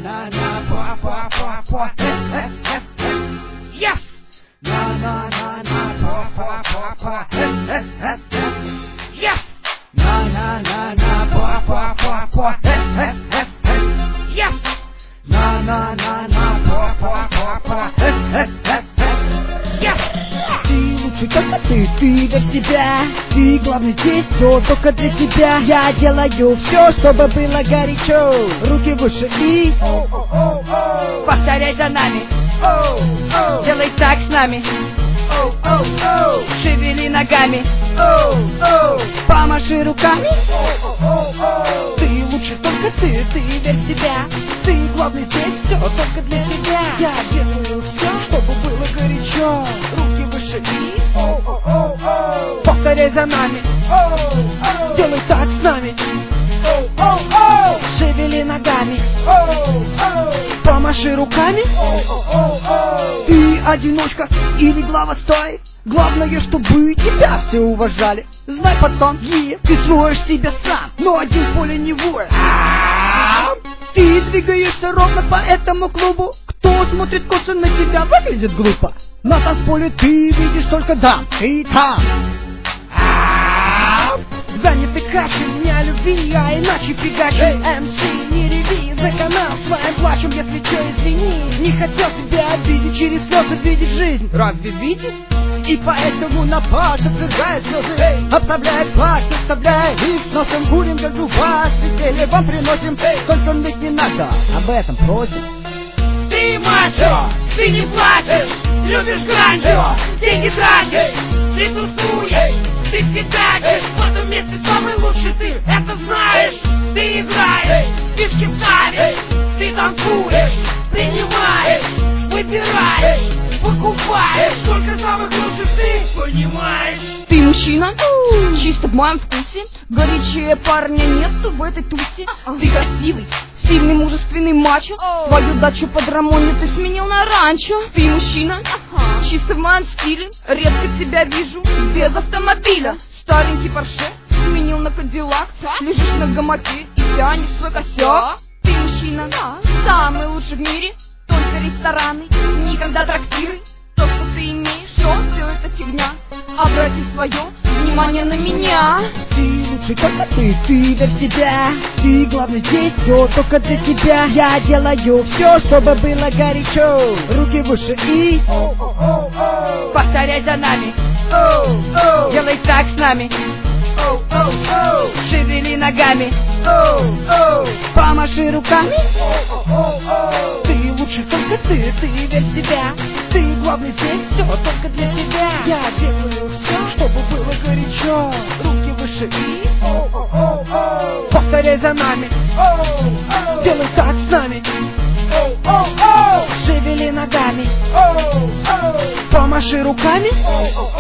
na na pa pa pa pa yes na na na na pa pa pa pa yes na na na na pa pa pa pa yes na na na на па па па па yes ты лучше только ты верь в себя, ты главный здесь, все только для тебя. Я делаю все, чтобы было горячо. Руки выше и повторяй за нами. Делай так с нами. Шевели ногами. Помаши руками. Ты лучше только ты верь в себя. Ты главный здесь, все только для тебя. Я делаю все, чтобы было горячо. Руки выше и повторяй за нами. Делай так с нами. Шевели ногами. Помаши руками. Ты одиночка или глава стой. Главное, чтобы тебя все уважали. Знай, пацан, ты строишь себя сам, но один в поле не воин. Ты двигаешься ровно по этому клубу. Кто смотрит косо на тебя, выглядит глупо. На танцполе ты видишь только дам, ты там. Заняты кашей, не о любви, а иначе фигачи. МС, не реви, за канал своим плачем, если че, извини. Не хотел тебя обидеть, через слезы видеть жизнь. Разве видишь? И поэтому на пар зажигает слезы. Обставляет платье, вставляет их. С носом курим, как жуба. Веселье вам приносим, только ныть не надо. Об этом просим. Ты мачо, ты не плачешь. Любишь ганчо, деньги тратишь. Ты тусуешь, ты фигачишь. В этом месте самый лучший ты, это знаешь. Ты играешь, фишки ставишь. Ты танцуешь, принимаешь, выбираешь, покупаешь. Только самых лучших ты понимаешь. Ты мужчина, чисто в моем вкусе. Горячее парня нету в этой тусе. Ты красивый, сильный, мужественный мачо. Твою дачу под Рамоне ты сменил на ранчо. Ты мужчина, чисто в моем стиле. Редко тебя вижу без автомобиля. Старенький Порше сменил на Кадиллак. Лежишь на гамаке и тянешь свой косяк. Ты мужчина, самый лучший в мире. Только рестораны, никогда трактиры. То, что ты имеешь, все это фигня. Обрати свое внимание на меня. Ты лучше только ты верь в себя. Ты главный здесь, все только для тебя. Я делаю все, чтобы было горячо. Руки выше и повторяй за нами. Делай так с нами. Шевели ногами. Помаши руками. Ты лучше только ты верь в себя. Ты главный здесь, все только для тебя. Я делаю все, чтобы было горячо. Руки выше и повторяй за нами. Делай так с нами. Шевели ногами. Помаши руками.